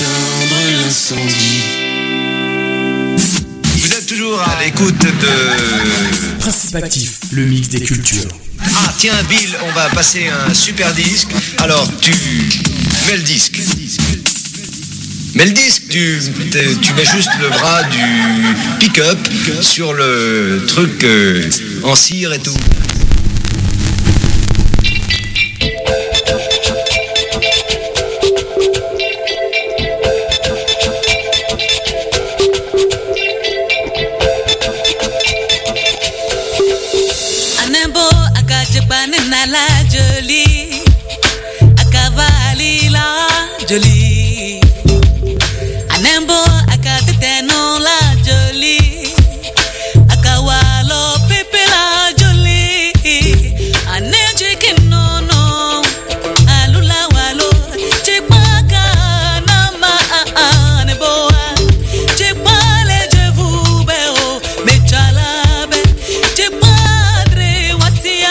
éteindre l'incendie. Vous êtes toujours à l'écoute de Principe Actif, le mix des cultures. Ah tiens Bill, on va passer un super disque. Alors tu mets le disque. Mais le disque, tu mets juste le bras du pick-up sur le truc en cire et tout. La jolie, akavali la jolie, anembo akateno la jolie, akawalo pepe la jolie, anejiki no alula walo, chipaka nama aneboa, chipale jevu beo, mechala be, chipadre watia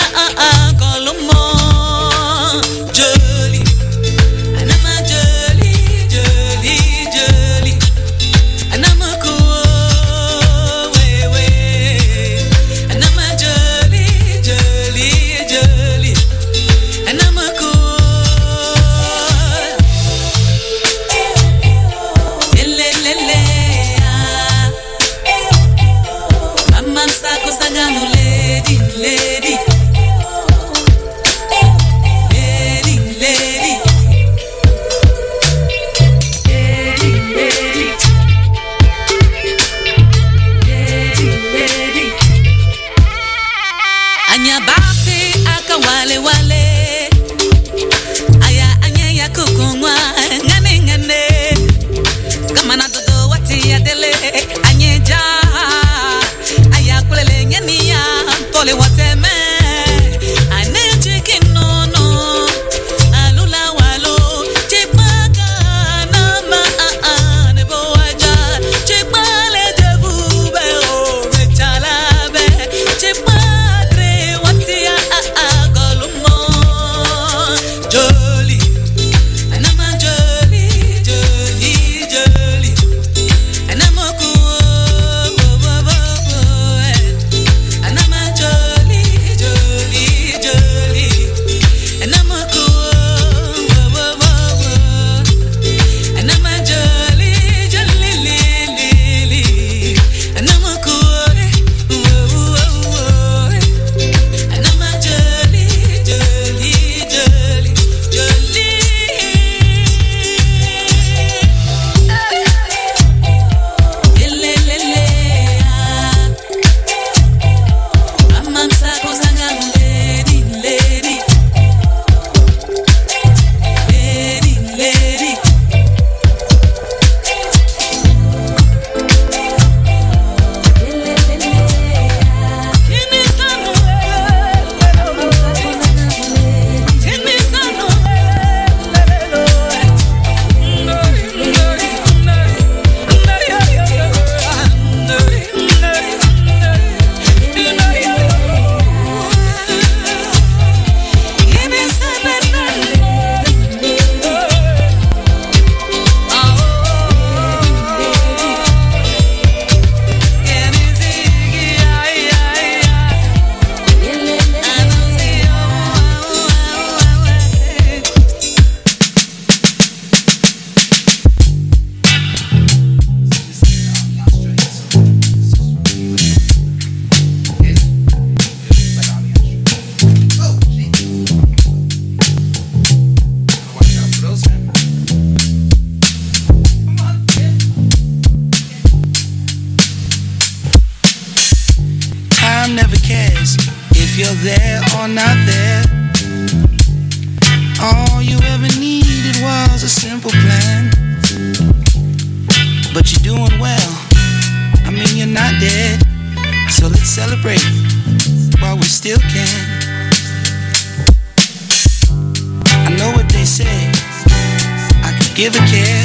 Give a care.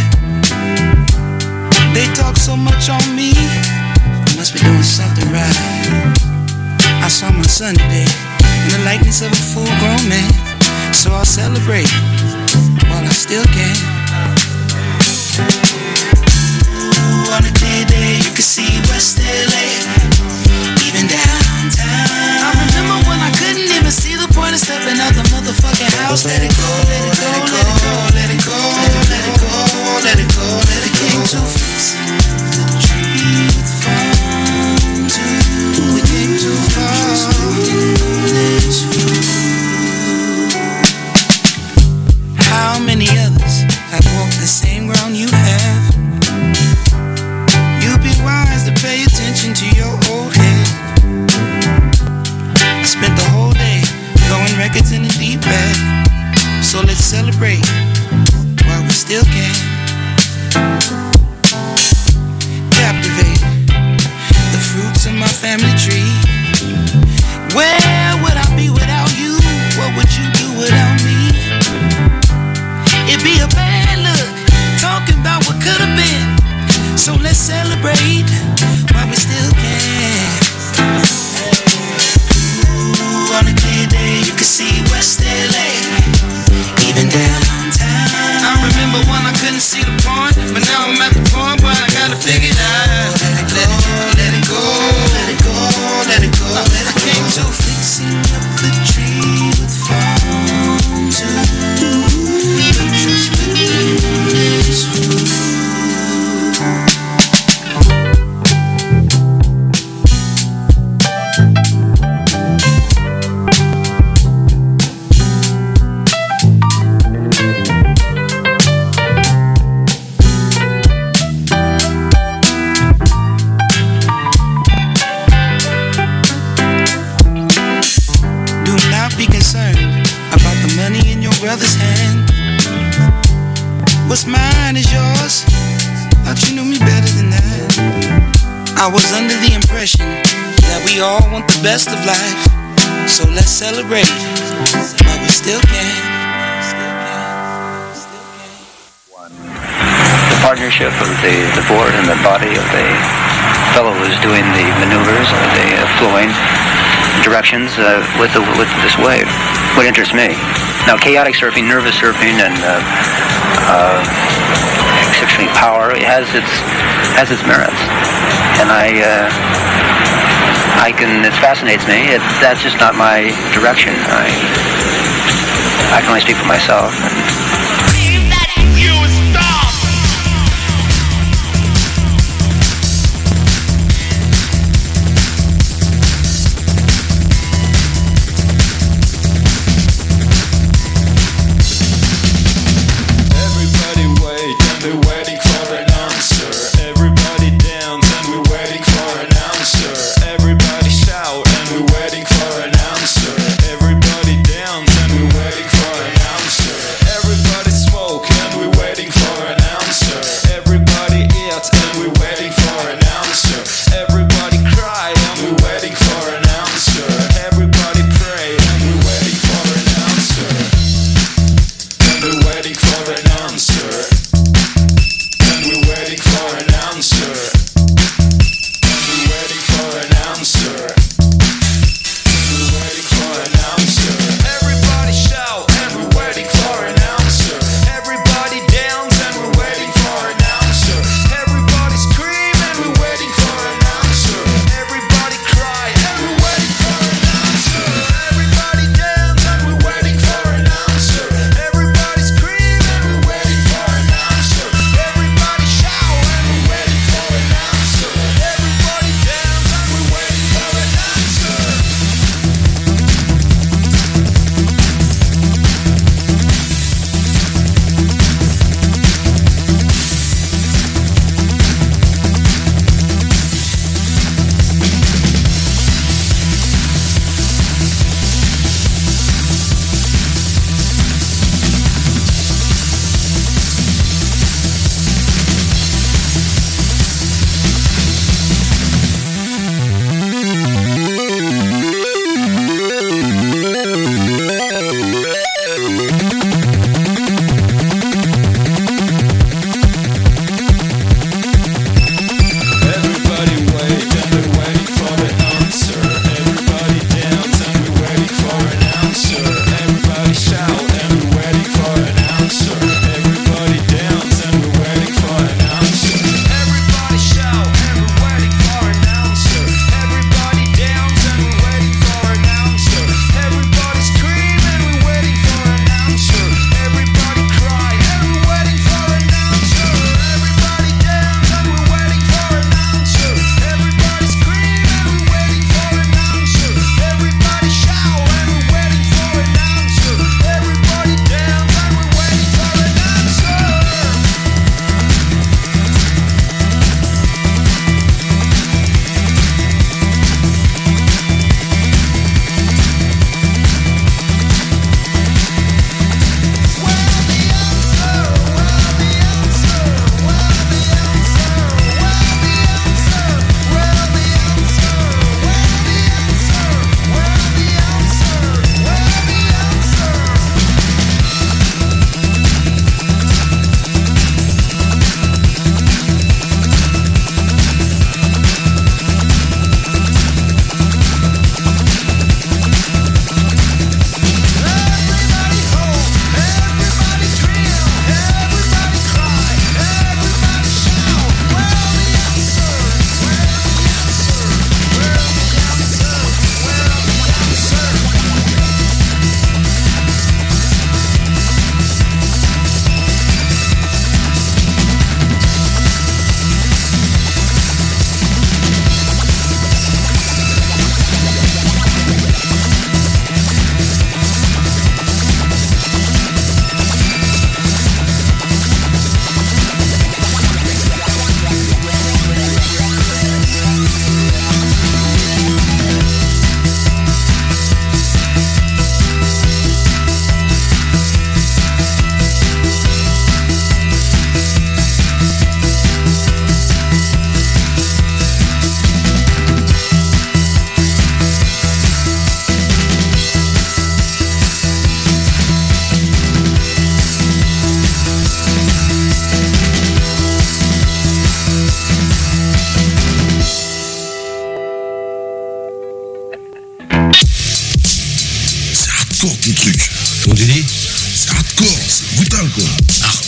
They talk so much on me. I must be doing something right. I saw my son today in the likeness of a full-grown man. So I'll celebrate while I still can. see West LA, even downtown. I remember when I couldn't even see the point of stepping out the motherfucking house. Let it go, let it go, let it go, let it go, let it go, let it go, let it came to fixing the tree with farm too. We came too far. How many others have walked the same ground you have? You'd be wise to pay attention to your old head. I spent the whole day throwing records in the deep bag. So let's celebrate while we still can. Captivate the fruits of my family tree. Where would I be without you? What would you do without me? It'd be a bad look, talking about what could have been. So let's celebrate while we still can. Ooh, on a clear day, you can see West LA, even downtown. I remember when I couldn't see the point, but now I'm at the point where I gotta figure it out. Let it go, let it go, let it go, let it go. Let it came to fixing up the tree with farm too. Brother's hand. What's mine is yours. Thought you knew me better than that. I was under the impression that we all want the best of life. So let's celebrate while we still can. The partnership of the board and the body of the fellow who's doing the maneuvers, the flowing directions with this wave would interest me. Now, chaotic surfing, nervous surfing, and exceptionally power has its merits, and it fascinates me. That's just not my direction. I can only speak for myself.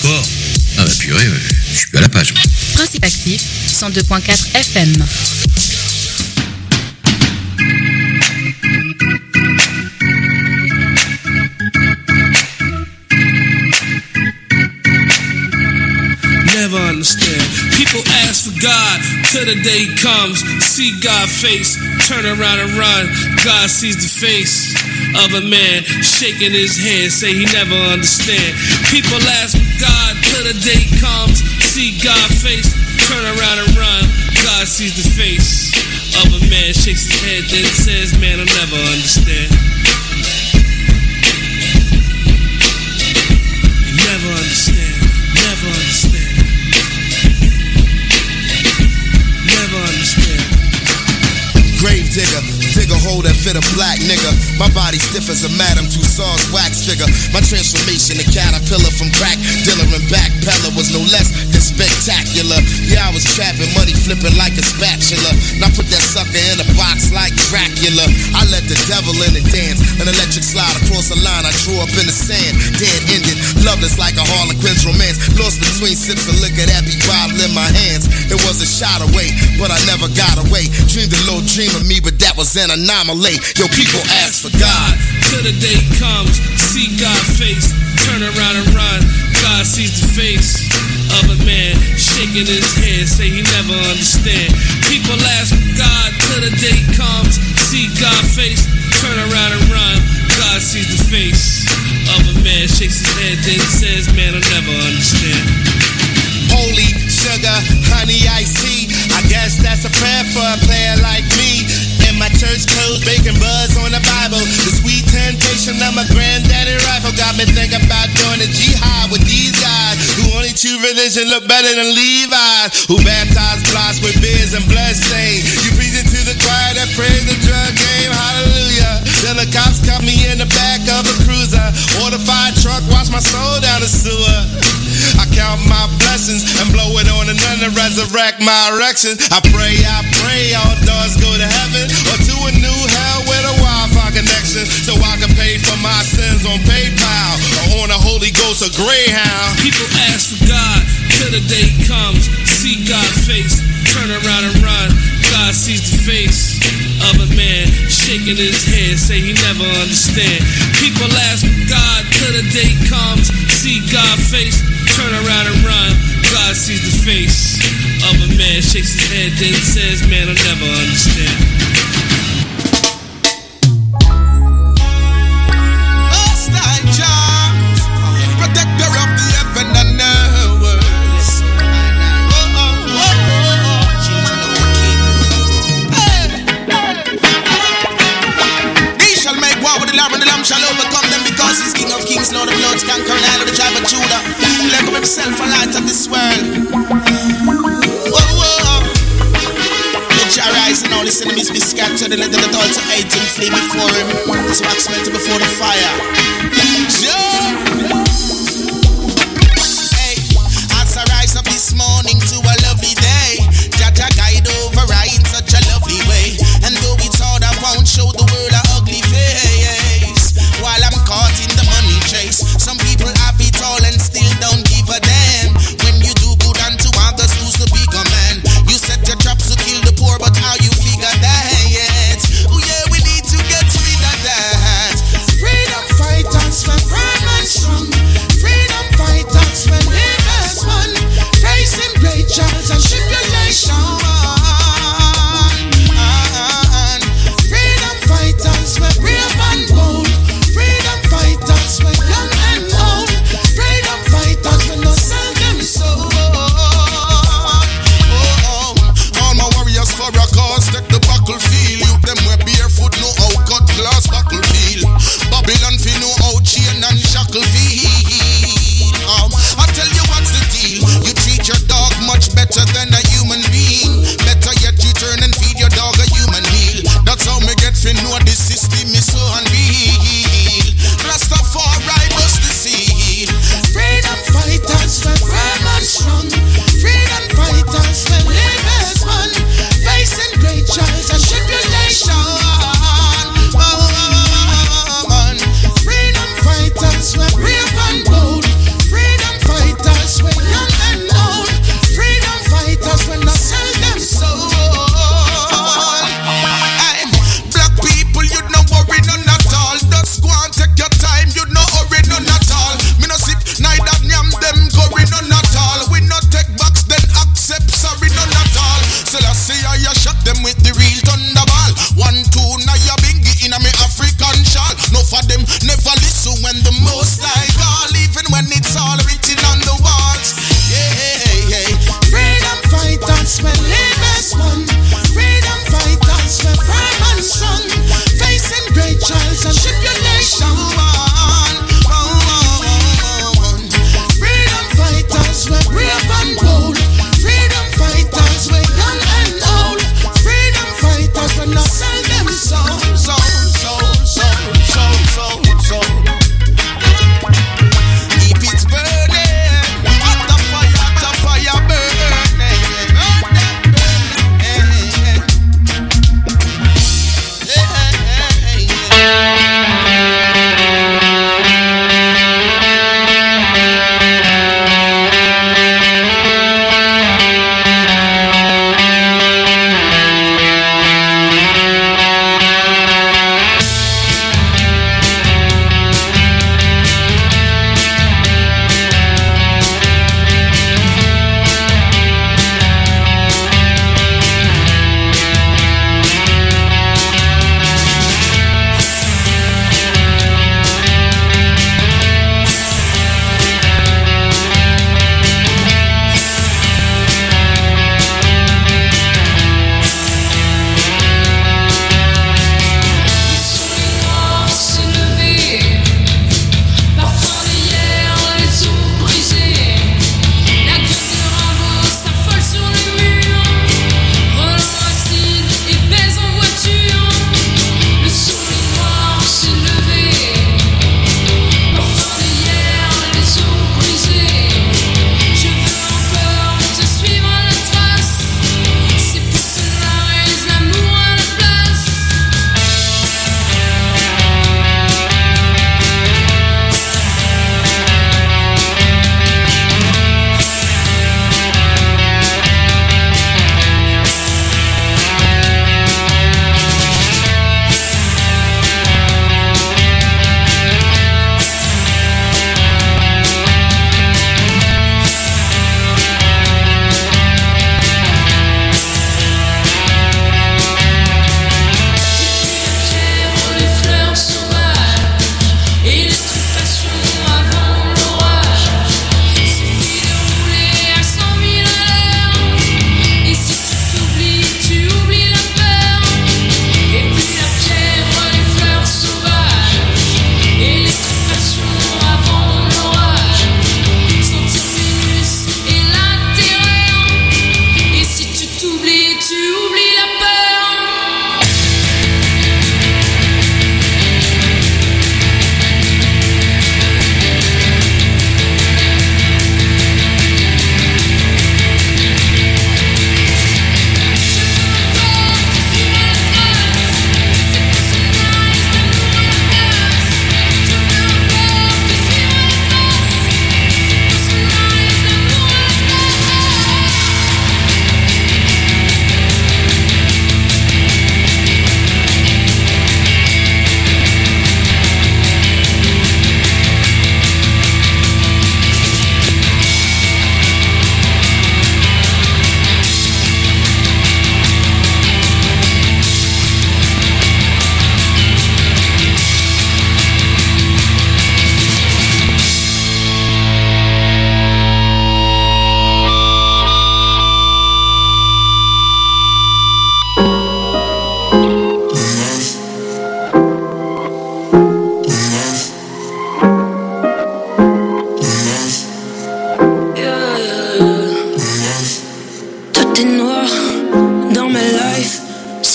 sport. Ah bah purée, je suis plus à la page. Principe actif, 102.4 FM. Never understand. People ask for God till the day comes. See God's face, turn around and run. God sees the face of a man shaking his hand, say he never understand. People ask for God till the day comes. See God's face, turn around and run. God sees the face of a man, shakes his head, then says, man, I'll never understand. You never understand, never understand. Never understand. Grave digger, dig a hole that fit a black nigga. My body stiff as a Madame Tussauds wax figure. My transformation, a caterpillar from crack dealer and backpeller was no less than spectacular. Yeah, I was trapping money, flipping like a spatula. Now put that sucker in a box like Dracula. I let the devil in and dance, an electric slide across the line I drew up in the sand. Dead ended, loveless like a Harlequin's romance. Lost between sips of liquor that be bottled in my hands. It was a shot away, but I never got away. Dreamed a little dream of me, but that was an anomaly. Yo, people ask for God till the day comes. See God's face, turn around and run. God sees the face of a man shaking his head, say he never understand. People ask for God till the day comes. See God's face, turn around and run. God sees the face of a man, shakes his head, then says, man, I'll never understand. Holy sugar, honey, I see. I guess that's a prayer for a player like me. In my church clothes, baking buzz on the Bible. The sweet temptation of my granddaddy rifle got me thinking about doing a jihad with these guys who only choose religion look better than Levi's, who baptize blocks with beers and bloodstains. You preaching to the choir that praise the drug game, hallelujah. Then the cops caught me in the back of a cruiser, or the fire truck wash my soul down the sewer. I count my blessings and blow it on another, resurrect my erection. I pray all doors go to heaven or to a new hell with a Wi-Fi connection, so I can pay for my sins on PayPal or on the Holy Ghost or Greyhound. People ask for God till the day comes. See God's face, turn around and run. God sees the face of a man shaking his head, say he never understand. People ask for God till the day comes. See God's face, turn around and run. God sees the face of a man, shakes his head, then says, man, I'll never understand. Most High Jah, protector of the heaven and earth. He shall make war with the Lamb, and the Lamb shall overcome them, because he's King of Kings, Lord of Lords, conquering all of the tribe of Judah. Let him himself a light of this world. Let your rise and all his enemies be scattered, and let the all to hate and flee before him. His wax melted before the fire. Hey, as I rise up this morning to a lovely day, Jaja guide over right in such a lovely way. And though it's hard, I won't show the world an ugly face. While I'm caught in the money chase, some people have it all and still don't give a damn. When you do good unto others, who's the bigger man? You set your traps to kill the poor, but how you figure that? Oh yeah, we need to get rid of that. Freedom fighters, we're firm and strong. Freedom fighters, we're livers one. Facing great trials and tribulation. Freedom fighters, we're brave and bold. Freedom fighters, we're young and old. Freedom fighters, we no sell them soul. All my warriors for a cause, take the battlefield. You them wear barefoot, know how cut glass battlefield. Babylon fi know how chain and shackle feel. I tell you what's the deal. You treat your dog much better than a human being. Better yet you turn and feed your dog a human meal. That's how me get fi know the system is so unreal. Rastafari bust the seal. Freedom fighters, we're firm and strong. Freedom fighters, we're livers one. Facing great trials and tribulation. Freedom fighters, we're brave and bold. Freedom fighters,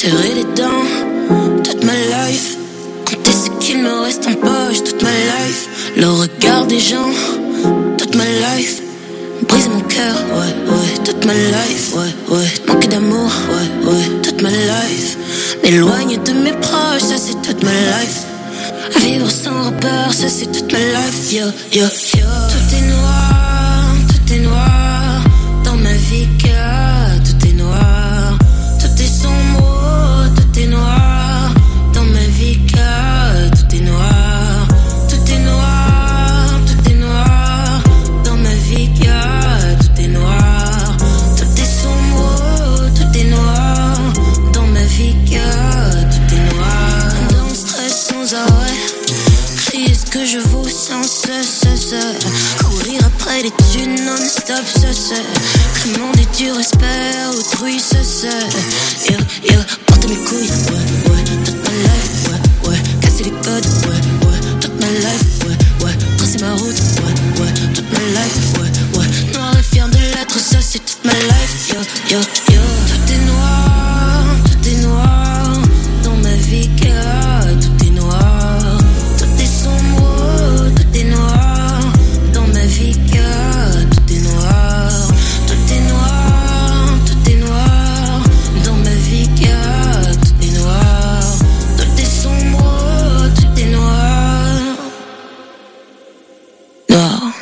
serrer les dents toute ma life. Compter ce qu'il me reste en poche toute ma life. Le regard des gens toute ma life. Brise mon cœur, ouais, toute ma life, ouais. Manquer d'amour, ouais, toute ma life. M'éloigner de mes proches, ça c'est toute ma life. Vivre sans repère, ça c'est toute ma life, yo. Tout est noir dans ma vie, car tout est noir. Tout est sombre, tout est noir dans ma vie, car tout est noir. Tout est noir dans ma vie, car tout est noir. Tout est sombre, tout est noir dans ma vie, car tout est noir. Dans le stress sans arrêt, crier ce que je vaux sans cesse. Courir après les thunes non-stop, que le monde est dur, espère autrui, Yo, porter mes couilles, ouais, toute ma life, ouais, casser les codes, ouais, toute ma life, ouais, tracer ma route, ouais, toute ma life, ouais, noir et fier de l'être, ça c'est toute ma life, yo. Tout est noir dans ma vie, car tout est noir. Tout est sombre, tout est noir dans ma vie, car tout est noir. Tout est noir dans ma vie, car tout est noir. Tout est sombre, tout est noir. Noir.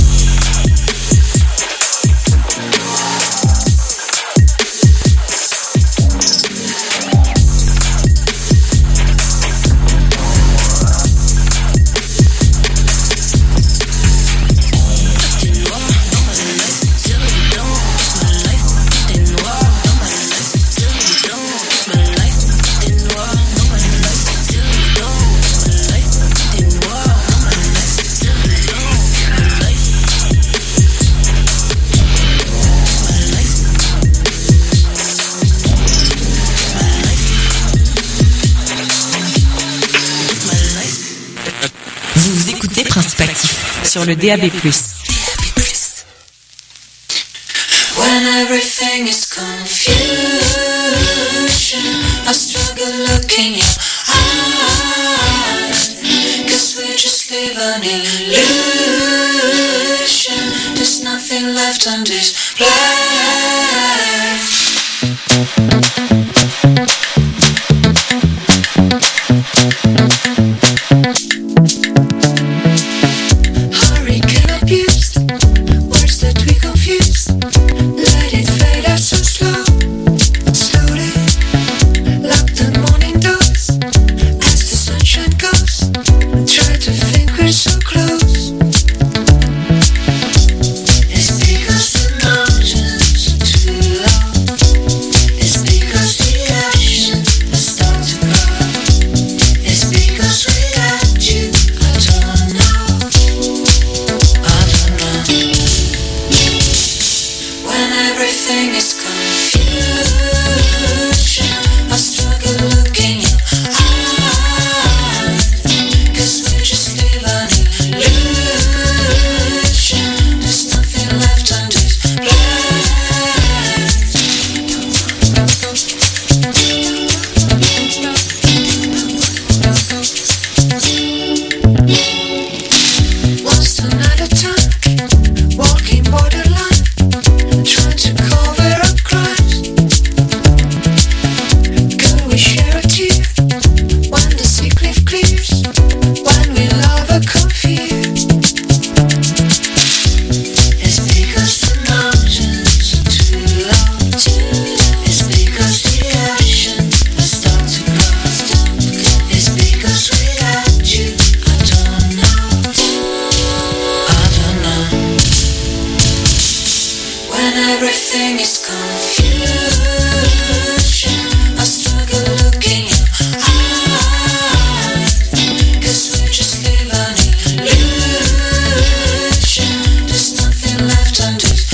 Vous écoutez Principe Actif sur le DAB+. When everything is confusion, I struggle looking in your eyes, 'cause we just live an illusion. There's nothing left on this hurricane abuse, words that we confuse. Let it fade out so slowly. Lock the morning doors as the sunshine goes. Try to think we're so close. It's because the mountains are too long. It's because the ocean has started to grow. It's because without you, I don't know. When everything is confusion, I struggle looking in your eyes, 'cause we just live an illusion. There's nothing left on this Once another time, walking borderline, trying to cover up crimes. Can we share a tear when the sea cliff clears? When we love are confused. It's because the mountains are too long. It's because the ocean has started to grow. It's because without you, I don't know. When everything is confusion, I struggle looking in your eyes, 'cause we just live an illusion. There's nothing left on this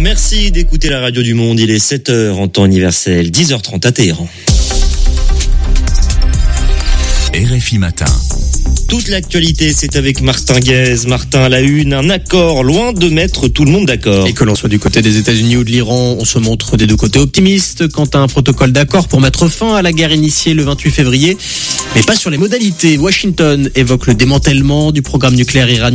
Merci d'écouter la radio du monde. Il est 7h en temps universel, 10h30 à Téhéran. RFI Matin. Toute l'actualité, c'est avec Martin Guez. Martin, à la une, un accord loin de mettre tout le monde d'accord. Et que l'on soit du côté des États-Unis ou de l'Iran, on se montre des deux côtés optimistes quant à un protocole d'accord pour mettre fin à la guerre initiée le 28 février. Mais pas sur les modalités. Washington évoque le démantèlement du programme nucléaire iranien.